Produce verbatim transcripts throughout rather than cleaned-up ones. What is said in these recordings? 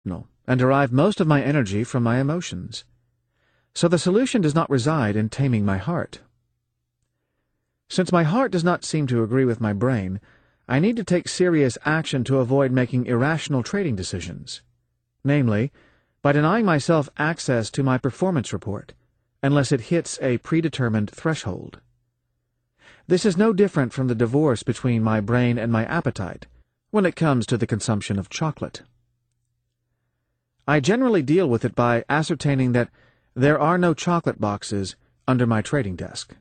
and derive most of my energy from my emotions. So the solution does not reside in taming my heart. Since my heart does not seem to agree with my brain, I need to take serious action to avoid making irrational trading decisions, namely, by denying myself access to my performance report, unless it hits a predetermined threshold. This is no different from the divorce between my brain and my appetite when it comes to the consumption of chocolate. I generally deal with it by ascertaining that there are no chocolate boxes under my trading desk.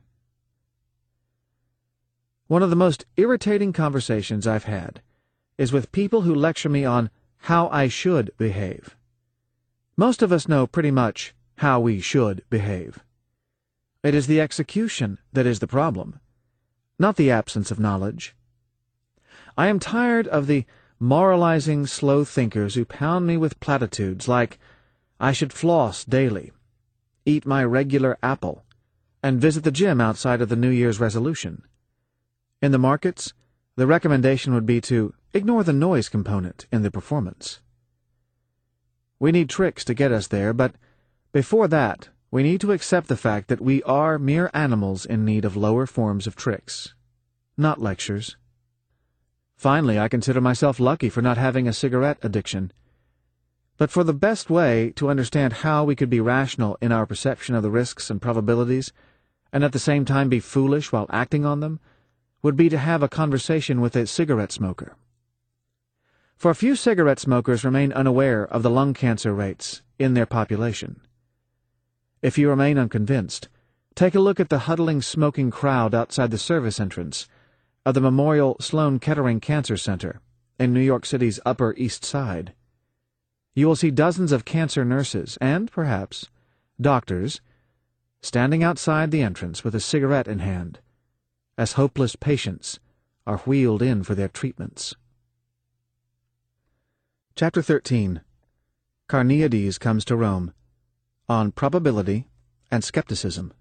One of the most irritating conversations I've had is with people who lecture me on how I should behave. Most of us know pretty much how we should behave. It is the execution that is the problem, not the absence of knowledge. I am tired of the moralizing slow thinkers who pound me with platitudes like, I should floss daily, eat my regular apple, and visit the gym outside of the New Year's resolution. In the markets, the recommendation would be to ignore the noise component in the performance. We need tricks to get us there, but before that, we need to accept the fact that we are mere animals in need of lower forms of tricks, not lectures. Finally, I consider myself lucky for not having a cigarette addiction. But for the best way to understand how we could be rational in our perception of the risks and probabilities, and at the same time be foolish while acting on them, would be to have a conversation with a cigarette smoker. For few cigarette smokers remain unaware of the lung cancer rates in their population. If you remain unconvinced, take a look at the huddling smoking crowd outside the service entrance of the Memorial Sloan Kettering Cancer Center in New York City's Upper East Side. You will see dozens of cancer nurses and, perhaps, doctors standing outside the entrance with a cigarette in hand, as hopeless patients are wheeled in for their treatments. Chapter thirteen. Carneades Comes to Rome, on Probability and Skepticism.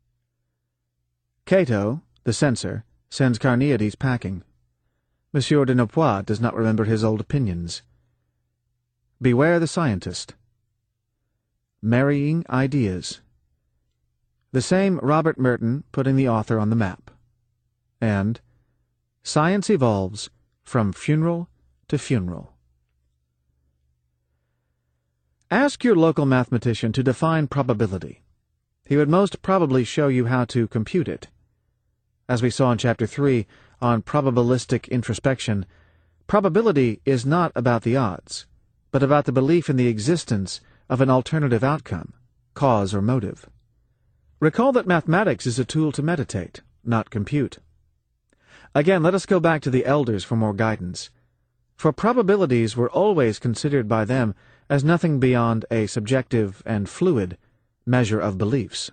Cato, the censor, sends Carneades packing. Monsieur de Naupois does not remember his old opinions. Beware the scientist. Marrying ideas. The same Robert Merton putting the author on the map. And Science Evolves from Funeral to Funeral. Ask your local mathematician to define probability. He would most probably show you how to compute it. As we saw in Chapter three on probabilistic introspection, probability is not about the odds, but about the belief in the existence of an alternative outcome, cause or motive. Recall that mathematics is a tool to meditate, not compute. Again, let us go back to the elders for more guidance, for probabilities were always considered by them as nothing beyond a subjective and fluid measure of beliefs.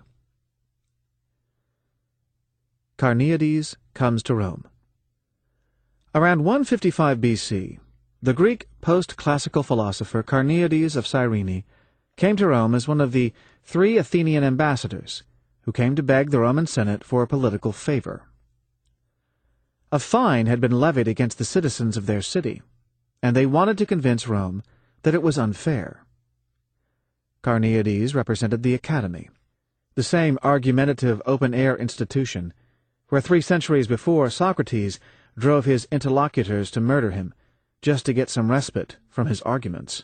Carneades comes to Rome. Around one fifty-five B C, the Greek post-classical philosopher Carneades of Cyrene came to Rome as one of the three Athenian ambassadors who came to beg the Roman Senate for a political favor. A fine had been levied against the citizens of their city, and they wanted to convince Rome that it was unfair. Carneades represented the Academy, the same argumentative open-air institution where three centuries before Socrates drove his interlocutors to murder him just to get some respite from his arguments.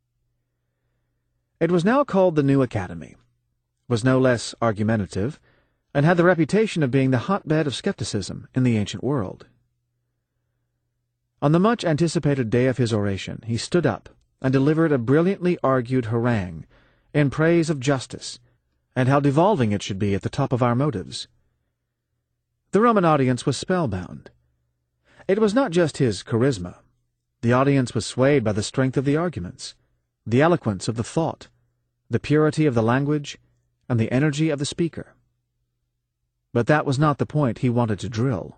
It was now called the New Academy, was no less argumentative, and had the reputation of being the hotbed of skepticism in the ancient world. On the much-anticipated day of his oration, he stood up and delivered a brilliantly argued harangue in praise of justice and how devolving it should be at the top of our motives. The Roman audience was spellbound. It was not just his charisma. The audience was swayed by the strength of the arguments, the eloquence of the thought, the purity of the language, and the energy of the speaker. But that was not the point he wanted to drill.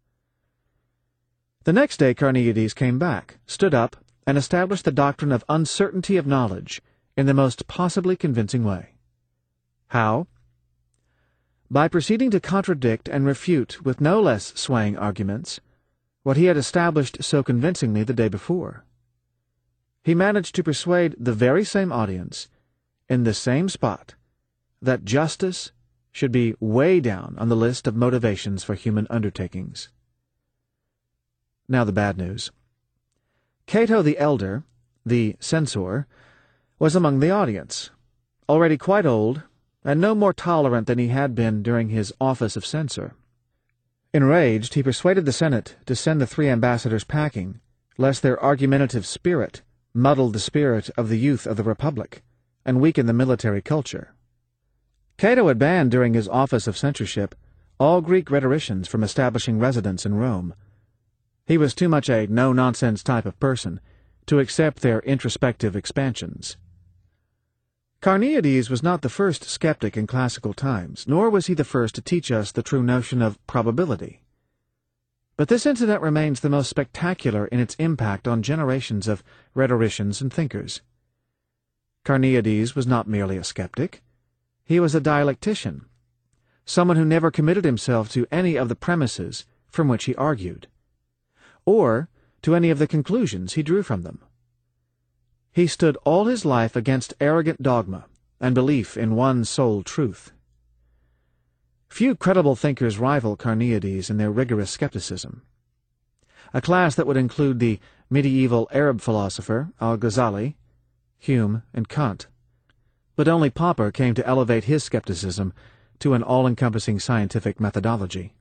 The next day Carneades came back, stood up, and established the doctrine of uncertainty of knowledge in the most possibly convincing way. How? By proceeding to contradict and refute with no less swaying arguments what he had established so convincingly the day before. he managed to persuade the very same audience, in the same spot, that justice should be way down on the list of motivations for human undertakings. Now the bad news. Cato the Elder, the censor, was among the audience, already quite old, and no more tolerant than he had been during his office of censor. Enraged, he persuaded the Senate to send the three ambassadors packing, lest their argumentative spirit muddled the spirit of the youth of the Republic, and weaken the military culture. Cato had banned during his office of censorship all Greek rhetoricians from establishing residence in Rome. He was too much a no-nonsense type of person to accept their introspective expansions. Carneades was not the first skeptic in classical times, nor was he the first to teach us the true notion of probability. But this incident remains the most spectacular in its impact on generations of rhetoricians and thinkers. Carneades was not merely a skeptic. He was a dialectician, someone who never committed himself to any of the premises from which he argued, or to any of the conclusions he drew from them. He stood all his life against arrogant dogma and belief in one sole truth. Few credible thinkers rival Carneades in their rigorous skepticism. A class that would include the medieval Arab philosopher Al-Ghazali, Hume, and Kant. But only Popper came to elevate his skepticism to an all-encompassing scientific methodology.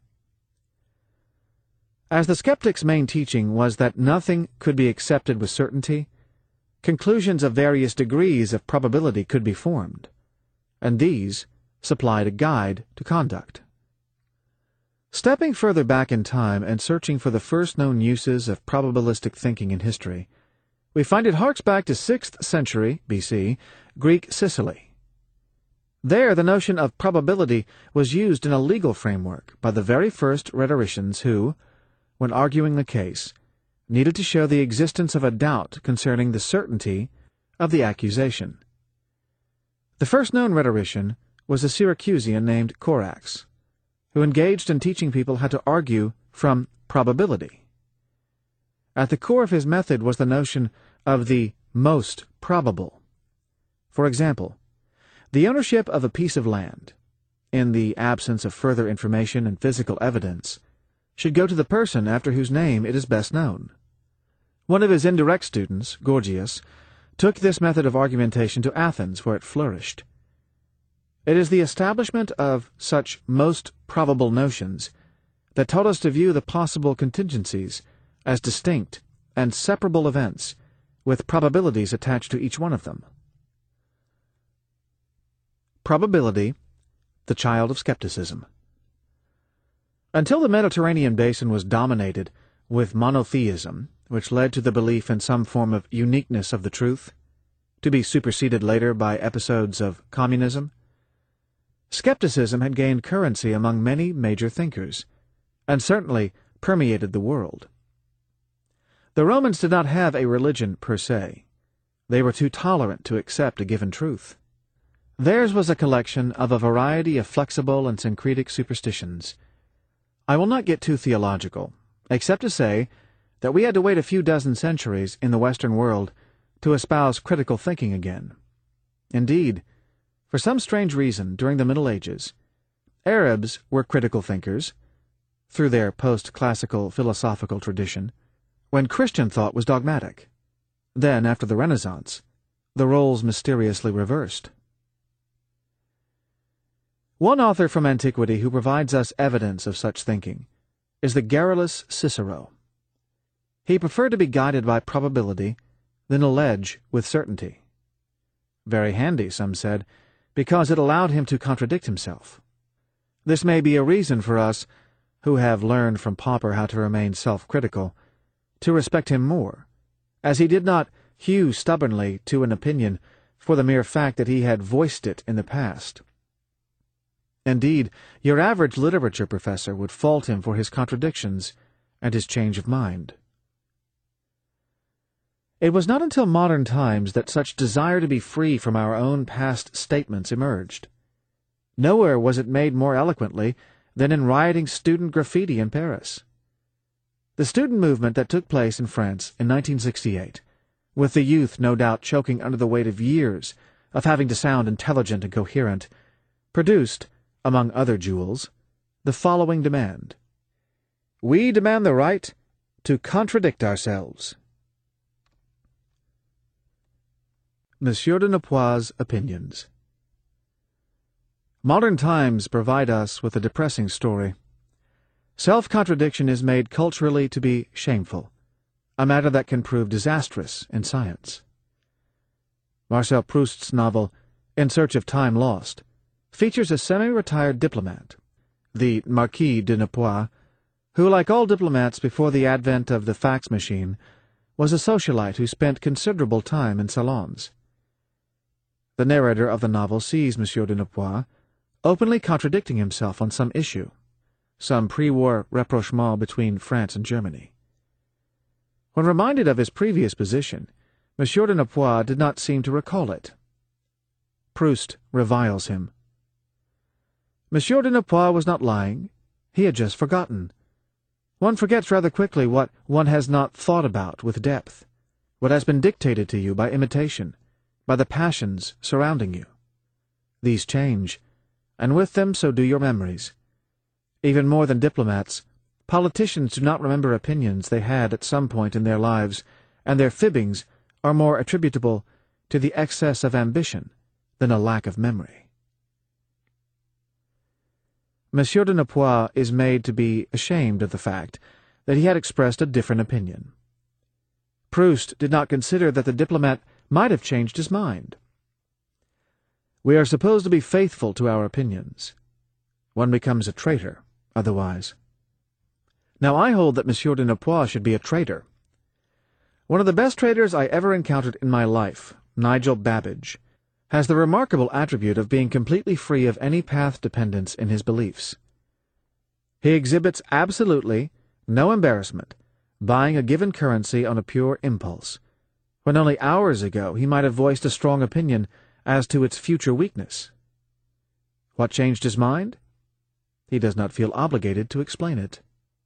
As the skeptic's main teaching was that nothing could be accepted with certainty, conclusions of various degrees of probability could be formed, and these supplied a guide to conduct. Stepping further back in time and searching for the first known uses of probabilistic thinking in history, we find it harks back to sixth century B C Greek Sicily. There the notion of probability was used in a legal framework by the very first rhetoricians who, when arguing the case, needed to show the existence of a doubt concerning the certainty of the accusation. The first known rhetorician was a Syracusian named Corax, who engaged in teaching people how to argue from probability. At the core of his method was the notion of the most probable. For example, the ownership of a piece of land, in the absence of further information and physical evidence, should go to the person after whose name it is best known. One of his indirect students, Gorgias, took this method of argumentation to Athens, where it flourished. It is the establishment of such most probable notions that taught us to view the possible contingencies as distinct and separable events, with probabilities attached to each one of them. Probability, the child of skepticism. Until the Mediterranean basin was dominated with monotheism, which led to the belief in some form of uniqueness of the truth, to be superseded later by episodes of communism, skepticism had gained currency among many major thinkers, and certainly permeated the world. The Romans did not have a religion per se. They were too tolerant to accept a given truth. Theirs was a collection of a variety of flexible and syncretic superstitions. I will not get too theological, except to say that we had to wait a few dozen centuries in the Western world to espouse critical thinking again. Indeed, for some strange reason, during the Middle Ages, Arabs were critical thinkers, through their post-classical philosophical tradition, when Christian thought was dogmatic. Then, after the Renaissance, the roles mysteriously reversed. One author from antiquity who provides us evidence of such thinking is the garrulous Cicero. He preferred to be guided by probability than allege with certainty. Very handy, some said, because it allowed him to contradict himself. This may be a reason for us, who have learned from Popper how to remain self-critical, to respect him more, as he did not hew stubbornly to an opinion for the mere fact that he had voiced it in the past. Indeed, your average literature professor would fault him for his contradictions and his change of mind. It was not until modern times that such desire to be free from our own past statements emerged. Nowhere was it made more eloquently than in rioting student graffiti in Paris. The student movement that took place in France in nineteen sixty-eight with the youth no doubt choking under the weight of years of having to sound intelligent and coherent, produced, among other jewels, the following demand. We demand the right to contradict ourselves. Monsieur de Nepoix' opinions. Modern times provide us with a depressing story. Self-contradiction is made culturally to be shameful, a matter that can prove disastrous in science. Marcel Proust's novel, In Search of Time Lost, features a semi-retired diplomat, the Marquis de Nepoix, who, like all diplomats before the advent of the fax machine, was a socialite who spent considerable time in salons. The narrator of the novel sees Monsieur de Nepoix openly contradicting himself on some issue, some pre-war rapprochement between France and Germany. When reminded of his previous position, Monsieur de Nepoix did not seem to recall it. Proust reviles him. Monsieur de Nepoix was not lying. He had just forgotten. One forgets rather quickly what one has not thought about with depth, what has been dictated to you by imitation, by the passions surrounding you. These change, and with them so do your memories. Even more than diplomats, politicians do not remember opinions they had at some point in their lives, and their fibbings are more attributable to the excess of ambition than a lack of memory. Monsieur de Nepoix is made to be ashamed of the fact that he had expressed a different opinion. Proust did not consider that the diplomat might have changed his mind. We are supposed to be faithful to our opinions. One becomes a traitor otherwise. Now I hold that Monsieur de Nepoix should be a traitor. One of the best traitors I ever encountered in my life, Nigel Babbage, has the remarkable attribute of being completely free of any path dependence in his beliefs. He exhibits absolutely no embarrassment, buying a given currency on a pure impulse, when only hours ago he might have voiced a strong opinion as to its future weakness. What changed his mind? He does not feel obligated to explain it.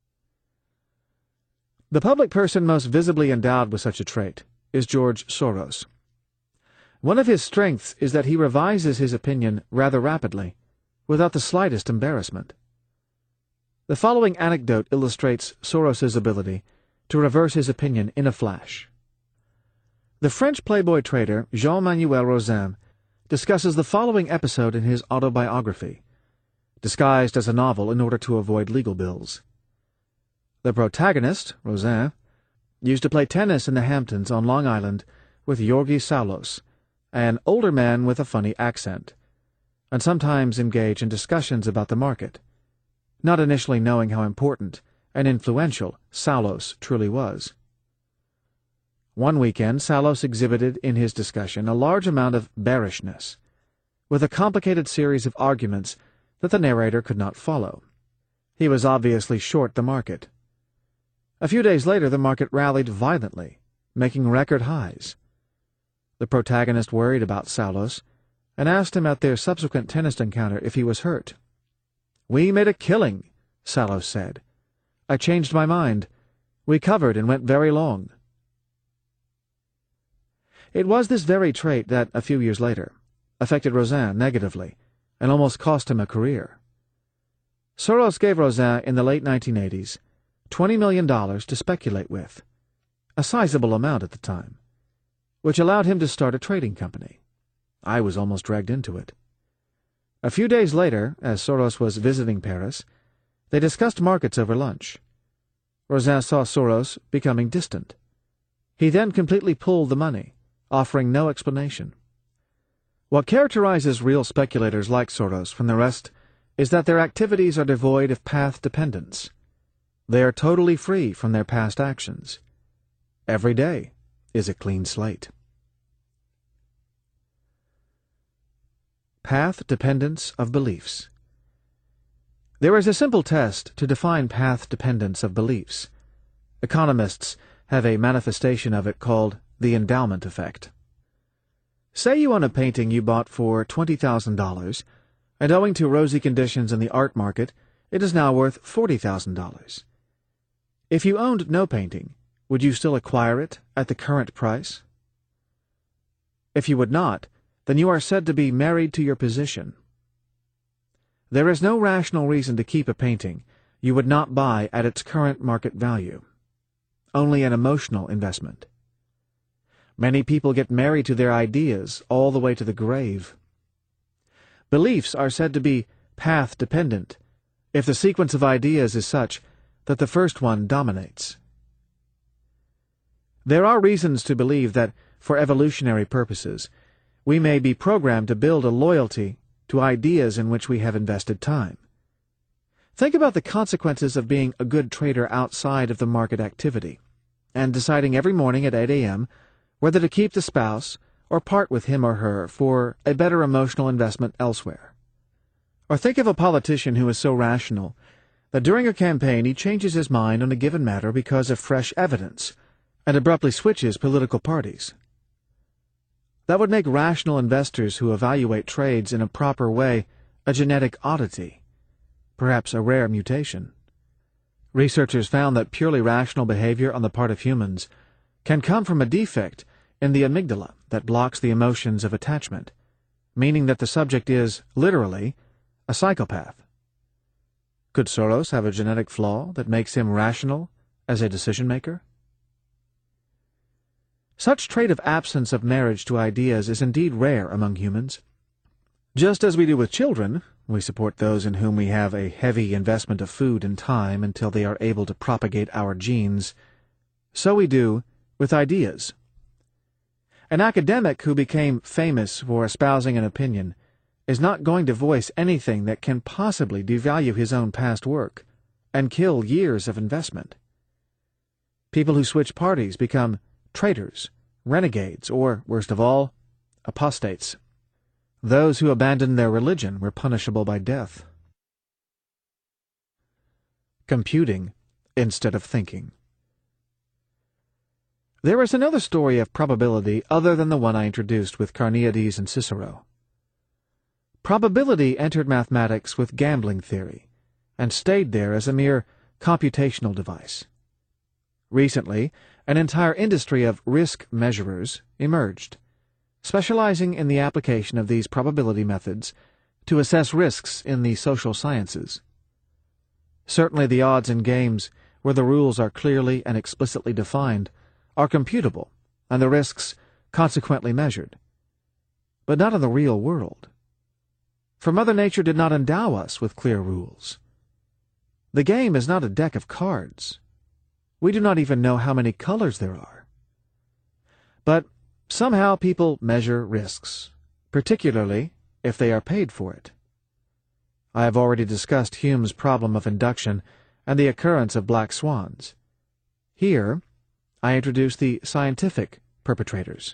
The public person most visibly endowed with such a trait is George Soros. One of his strengths is that he revises his opinion rather rapidly, without the slightest embarrassment. The following anecdote illustrates Soros's ability to reverse his opinion in a flash. The French playboy trader Jean-Manuel Rozin discusses the following episode in his autobiography, disguised as a novel in order to avoid legal bills. The protagonist, Rozin, used to play tennis in the Hamptons on Long Island with Yorgi Saulos, an older man with a funny accent, and sometimes engage in discussions about the market, not initially knowing how important and influential Saulos truly was. One weekend, Saulos exhibited in his discussion a large amount of bearishness, with a complicated series of arguments that the narrator could not follow. He was obviously short the market. A few days later, the market rallied violently, making record highs. The protagonist worried about Saulos and asked him at their subsequent tennis encounter if he was hurt. "We made a killing," Saulos said. "I changed my mind. We covered and went very long." It was this very trait that, a few years later, affected Rozin negatively and almost cost him a career. Soros gave Rozin in the late nineteen eighties twenty million dollars to speculate with, a sizable amount at the time, which allowed him to start a trading company. I was almost dragged into it. A few days later, as Soros was visiting Paris, they discussed markets over lunch. Rozin saw Soros becoming distant. He then completely pulled the money, offering no explanation. What characterizes real speculators like Soros from the rest is that their activities are devoid of path dependence. They are totally free from their past actions. Every day is a clean slate. Path dependence of beliefs. There is a simple test to define path dependence of beliefs. Economists have a manifestation of it called the endowment effect. Say you own a painting you bought for twenty thousand dollars, and owing to rosy conditions in the art market, it is now worth forty thousand dollars. If you owned no painting, would you still acquire it at the current price? If you would not, then you are said to be married to your position. There is no rational reason to keep a painting you would not buy at its current market value. Only an emotional investment. Many people get married to their ideas all the way to the grave. Beliefs are said to be path-dependent if the sequence of ideas is such that the first one dominates. There are reasons to believe that, for evolutionary purposes, we may be programmed to build a loyalty to ideas in which we have invested time. Think about the consequences of being a good trader outside of the market activity, and deciding every morning at eight a m whether to keep the spouse or part with him or her for a better emotional investment elsewhere. Or think of a politician who is so rational that during a campaign he changes his mind on a given matter because of fresh evidence, and abruptly switches political parties. That would make rational investors who evaluate trades in a proper way a genetic oddity, perhaps a rare mutation. Researchers found that purely rational behavior on the part of humans can come from a defect in the amygdala that blocks the emotions of attachment, meaning that the subject is, literally, a psychopath. Could Soros have a genetic flaw that makes him rational as a decision-maker? Such trait of absence of marriage to ideas is indeed rare among humans. Just as we do with children, we support those in whom we have a heavy investment of food and time until they are able to propagate our genes, so we do with ideas. An academic who became famous for espousing an opinion is not going to voice anything that can possibly devalue his own past work and kill years of investment. People who switch parties become traitors, renegades, or, worst of all, apostates. Those who abandoned their religion were punishable by death. Computing instead of thinking. There is another story of probability other than the one I introduced with Carneades and Cicero. Probability entered mathematics with gambling theory, and stayed there as a mere computational device. Recently, an entire industry of risk measurers emerged, specializing in the application of these probability methods to assess risks in the social sciences. Certainly the odds in games, where the rules are clearly and explicitly defined, are computable, and the risks consequently measured. But not in the real world. For Mother Nature did not endow us with clear rules. The game is not a deck of cards. We do not even know how many colors there are. But somehow people measure risks, particularly if they are paid for it. I have already discussed Hume's problem of induction and the occurrence of black swans. Here, I introduce the scientific perpetrators.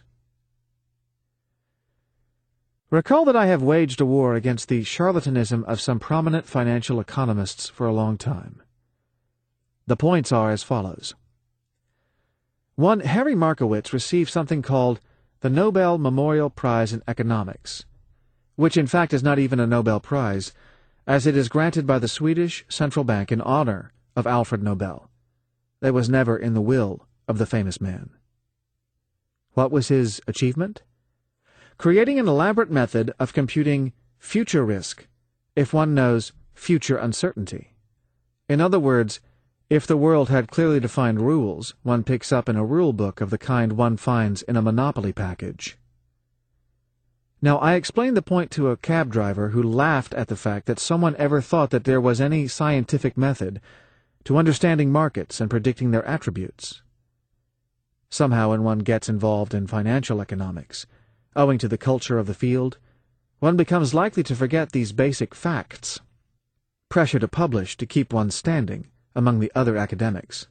Recall that I have waged a war against the charlatanism of some prominent financial economists for a long time. The points are as follows. One Harry Markowitz received something called the Nobel Memorial Prize in Economics, which in fact is not even a Nobel Prize, as it is granted by the Swedish Central Bank in honor of Alfred Nobel. That was never in the will of the famous man. What was his achievement? Creating an elaborate method of computing future risk if one knows future uncertainty. In other words, if the world had clearly defined rules one picks up in a rule book of the kind one finds in a Monopoly package. Now, I explained the point to a cab driver who laughed at the fact that someone ever thought that there was any scientific method to understanding markets and predicting their attributes. Somehow, when one gets involved in financial economics, owing to the culture of the field, one becomes likely to forget these basic facts. Pressure to publish to keep one standing among the other academics.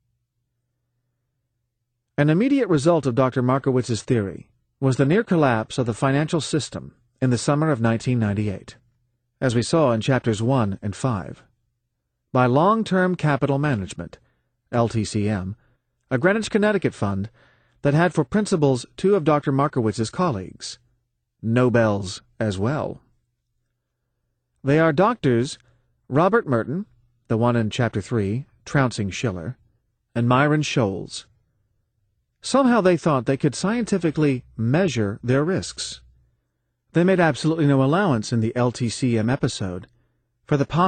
An immediate result of Doctor Markowitz's theory was the near collapse of the financial system in the summer of nineteen ninety-eight, as we saw in chapters one and five, by Long-Term Capital Management, L T C M, a Greenwich, Connecticut fund that had for principals two of Doctor Markowitz's colleagues, Nobels as well. They are Doctors Robert Merton, the one in Chapter three, Trouncing Schiller, and Myron Scholes. Somehow they thought they could scientifically measure their risks. They made absolutely no allowance in the L T C M episode for the possibility